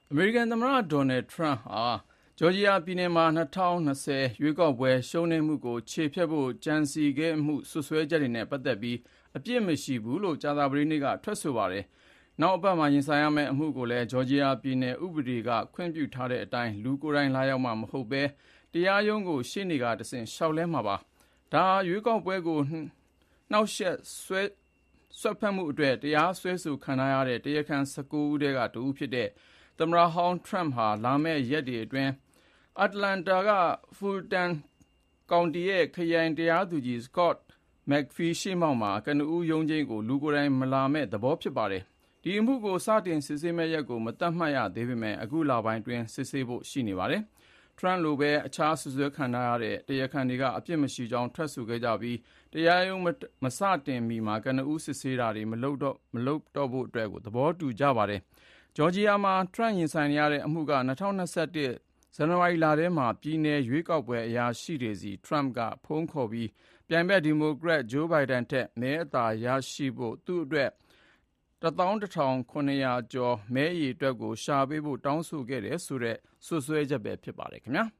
အမေရိကန်သမ္မတဒေါ်နယ်ထရန့်ဟာဂျော်ဂျီယာပြည်နယ်မှာ2020ရွေးကောက်ပွဲရှုံးနိမ့်မှုကိုခြေဖျက်ဖို့ကြံစည်ခဲ့မှုစွပ်စွဲချက်တွေနဲ့ပတ်သက်ပြီးအပြစ်မရှိဘူးလို့ကြာသပတေးနေ့ကထွက်ဆိုပါတယ်။နောက်အပတ်မှာရင်ဆိုင်ရမယ့်အမှုကိုလည်းဂျော်ဂျီယာပြည်နယ်ဥပဒေကခွင့်ပြုထားတဲ့အတိုင်းလူကိုယ်တိုင်လာရောက်မှာမဟုတ်ဘဲတရားရုံးကိုရှေ့နေကတဆင့်လျှောက်လဲမှာပါ။ဒါရွေးကောက်ပွဲကိုနှောက်ယှက်စွက်ဖက်မှုအတွက်တရားစွဲဆိုခံထားရတဲ့တရားခံ19ဦးထဲကတဦးဖြစ်တဲ့သမ္မတဟောင်းထရန့်ဟာလာမယ့်ရက်တွေအတွင်းအတ္တလန္တာကဖူလ်တန်ကောင်တီရဲ့ခရိုင်တရားသူကြီးစကော့တ်မက်ဖီရှေ့မှောက်မှာကနဦးရုံးချိန်းကိုလူကိုယ်တိုင်မလာမဲ့သဘောဖြစ်ပါတယ်။ဒီအမှုကိုစတင်စစ်ဆေးမယ့်ရက်ကိုမသတ်မှတ်ရသေးပေမဲ့အခုလပိုင်းတွင်စစ်ဆေးဖို့ရှိနေပါတယ်။ထရန့်လိုပဲအခြားစွပ်စွဲခံထားရတဲ့တရားခံတွေကအပြစ်မရှိကြောင်းထွက်ဆိုခဲ့ကြပြီးတရားရုံးမစတင်မီမှာကနဦးစစ်ဆေးတာတွေမလုပ်တော့ဖို့အတွက်သဘောတူကြပါတယ်။ဂျော်ဂျီယာမှာထရန့်ရင်ဆိုင်နေရတဲ့အမှုက2021ဇန်နဝါရီလထဲမှာပြည်နယ်ရွေးကောက်ပွဲအရာရှိတွေစီထရန့်ကဖုန်းခေါ်ပြီးပြိုင်ဘက်ဒီမိုကရက်ဂျိုးဘိုင်ဒန်ထက်မဲအသာရရှိဖို့သူ့အတွက်11,700 ကျော်မဲအရေအတွက်ကိုရှာပေးဖို့တောင်းဆိုခဲ့တယ်ဆိုတဲ့စွပ်စွဲချက်ပဲဖြစ်ပါတယ်ခင်ဗျာ။